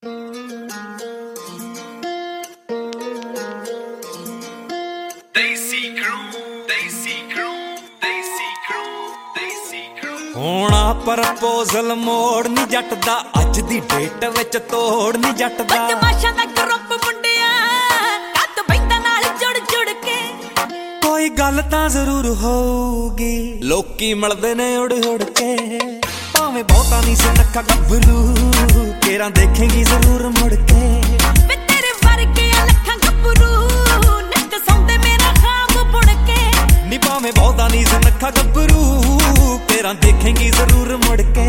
ਹੋਣਾ ਪ੍ਰਪੋਜ਼ਲ ਮੋੜ ਨੀ ਜੱਟ ਦਾ ਅੱਜ ਦੀ ਡੇਟ ਵਿੱਚ ਤੋੜ ਨੀ ਜੱਟ ਦਾ ਬਦਮਾਸ਼ਾਂ ਦਾ ਗਰੁੱਪ ਮੁੰਡਿਆ ਕੱਦ ਬੈਂਦਾ ਨਾਲ ਜੁੜ ਜੁੜ ਕੇ ਕੋਈ ਗੱਲ ਤਾਂ ਜ਼ਰੂਰ ਹੋਊਗੀ ਲੋਕੀ ਮਿਲਦੇ ਨੇ ਉੜ ਉੜ ਕੇ ਭਾਵੇਂ ਬਹੁਤਾ ਨਹੀਂ ਸੁਨੱਖਾ ਗੱਭਰੂ ਕੇਰਾਂ ਦੇਖੇਂਗੀ ਜ਼ਰੂਰ ਮੁੜ ਕੇ ਵੇ ਤੇਰੇ ਵਰਗੇ ਲੱਖਾਂ ਗੱਭਰੂ ਨਿੱਤ ਸੌਂਦੇ ਮੇਰਾ ਖਾਬ ਬੁਣ ਕੇ ਨੀ ਭਾਵੇਂ ਬਹੁਤਾ ਨਹੀਂ ਸੁਨੱਖਾ ਗੱਭਰੂ ਕੇਰਾਂ ਦੇਖੇਂਗੀ ਜ਼ਰੂਰ ਮੁੜ ਕੇ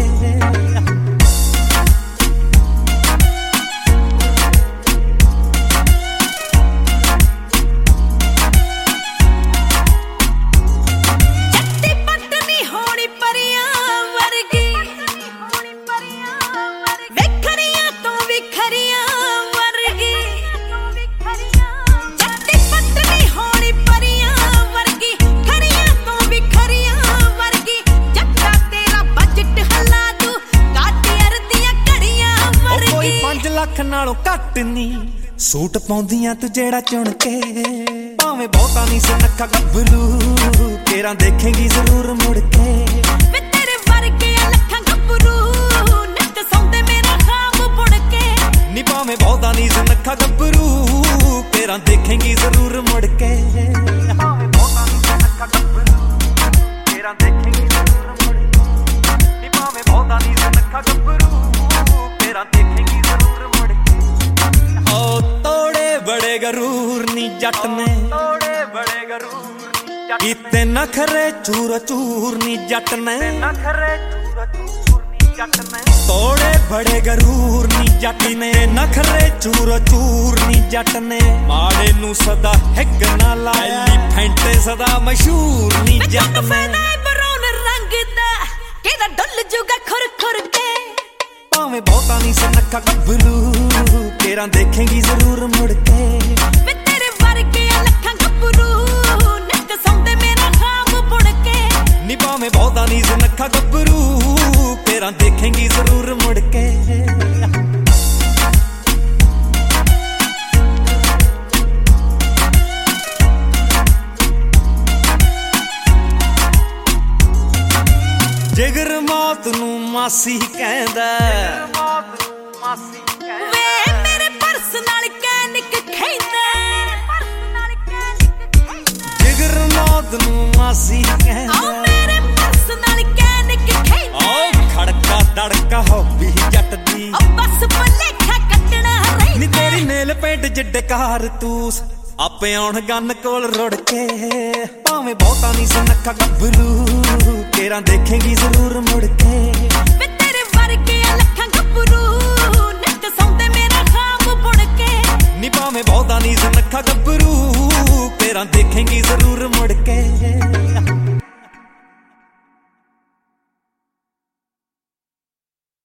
ਲੱਖ ਨਾਲੋਂ ਘੱਟ ਨੀ ਸੂਟ ਪਾਉਂਦੀਆਂ ਤੂੰ ਜਿਹੜਾ ਚੁਣ ਕੇ ਭਾਵੇਂ ਬਹੁਤਾ ਨਹੀਂ ਸੁਨੱਖਾ ਗੱਭਰੂ ਕੇਰਾਂ ਦੇਖੇਂਗੀ ਜ਼ਰੂਰ ਮੁੜ ਕੇ ਵੇ ਤੇਰੇ ਵਰਗੇ ਲੱਖਾਂ ਗੱਭਰੂ ਨਿੱਤ ਸੌਂਦੇ ਮੇਰਾ ਖਾਬ ਬੁਣ ਕੇ ਨੀ ਭਾਵੇਂ ਬਹੁਤਾ ਨਹੀਂ ਸੁਨੱਖਾ ਗੱਭਰੂ ਕੇਰਾਂ ਦੇਖੇਂਗੀ ਜ਼ਰੂਰ ਮੁੜ ਕੇ ਭਾਵੇਂ ਬਹੁਤਾ ਨਹੀਂ ਸੁਨੱਖਾ ਗੱਭਰੂ ਕੇਰਾਂ ਦੇਖੇਂਗੀ ਜ਼ਰੂਰ ਮੁੜ ਕੇ ਨੀ ਭਾਵੇਂ ਬਹੁਤਾ ਨਹੀਂ ਸੁਨੱਖਾ ਗੱਭਰੂ ਕੇਰਾਂ ਦੇਖੇਂਗੀ ਜ਼ਰੂਰ ਮੁੜ ਕੇ ਓ ਤੋੜੇ ਬੜੇ ਗਰੂਰ ਨੀ ਜੱਟ ਨੇ ਤੋੜੇ ਬੜੇ ਗਰੂਰ ਕੀਤੇ ਨਖਰੇ ਚੂਰ ਚੂਰ ਨੀ ਜੱਟ ਨੇ ਨਖਰੇ ਚੂਰ ਚੂਰ ਨੀ ਜੱਟ ਨੇ ਤੋੜੇ ਬੜੇ ਗਰੂਰ ਨੀ ਜੱਟ ਨੇ ਨਖਰੇ ਚੂਰ ਚੂਰ ਨੀ ਜੱਟ ਨੇ ਮਾੜੇ ਨੂੰ ਸਦਾ ਹਿੱਕ ਨਾ ਲਾਇਆ ਐਲੀਫੈਂਟ ਸਦਾ ਮਸ਼ਹੂਰ ਨੀ ਜੱਟ ਨੇ ਬਰਾਉਨ ਰੰਗ ਦਾ ਕਿਹਦਾ ਡੁੱਲ ਜੂਗਾ ਖੁਰ ਖੁਰ ਕੇ ਭਾਵੇਂ ਬਹੁਤਾ ਨਹੀਂ ਸੁਨੱਖਾ ਗੱਭਰੂ ਕੇਰਾਂ ਦੇਖੇਂਗੀ ਜ਼ਰੂਰ ਮੁੜ ਕੇ ਵੇ ਤੇਰੇ ਵਰਗੇ ਲੱਖਾਂ ਗੱਭਰੂ ਨਿੱਤ ਸੌਂਦੇ ਮੇਰਾ ਖਾਬ ਬੁਣ ਕੇ ਨੀ ਭਾਵੇਂ ਬਹੁਤਾ ਨਹੀਂ ਸੁਨੱਖਾ ਗੱਭਰੂ ਕੇਰਾਂ ਦੇਖੇਂਗੀ ਜ਼ਰੂਰ ਮੁੜ ਕੇ ਜਿਗਰ ਮੌਤ ਨੂੰ ਮਾਸੀ ਕਹਿੰਦਾ ਵੇ ਮੇਰੇ ਪਰਸ ਨਾਲ ਕੈਨਿਕ ਖੈਂਦਾ ਜਿਗਰ ਮੌਤ ਨੂੰ ਮਾਸੀ ਕਹਿੰਦਾ ਓ ਮੇਰੇ ਪਰਸ ਨਾਲ ਕੈਨਿਕ ਖੈਂਦਾ ਓ ਖੜਕਾ ਦੜਕਾ ਹੌਬੀ ਜੱਟ ਦੀ ਓ ਬਸ ਭੁਲੇਖਾ ਕੱਟਣਾ ਰਹਿੰਦਾ ਨੀ ਤੇਰੀ ਨੇਲ ਪੇਂਟ ਜਿੱਡੇ ਕਾਰਤੂਸ ਆਪੇ ਆਉਣ ਗੰਨ ਕੋਲ ਰੁੜ ਕੇ ਭਾਵੇਂ ਬਹੁਤਾ ਨਹੀਂ ਸੁਨੱਖਾ ਗੱਭਰੂ ਕੇਰਾਂ ਦੇਖੇਂਗੀ ਜ਼ਰੂਰ ਮੁੜ ਕੇ ਵੇ ਤੇਰੇ ਵਰਗੇ ਲੱਖਾਂ ਗੱਭਰੂ ਨਿੱਤ ਸੌਂਦੇ ਮੇਰਾ ਖਾਬ ਬੁਣ ਕੇ ਨੀ ਭਾਵੇਂ ਬਹੁਤਾ ਨਹੀਂ ਸੁਨੱਖਾ ਗੱਭਰੂ ਕੇਰਾਂ ਦੇਖੇਂਗੀ ਜ਼ਰੂਰ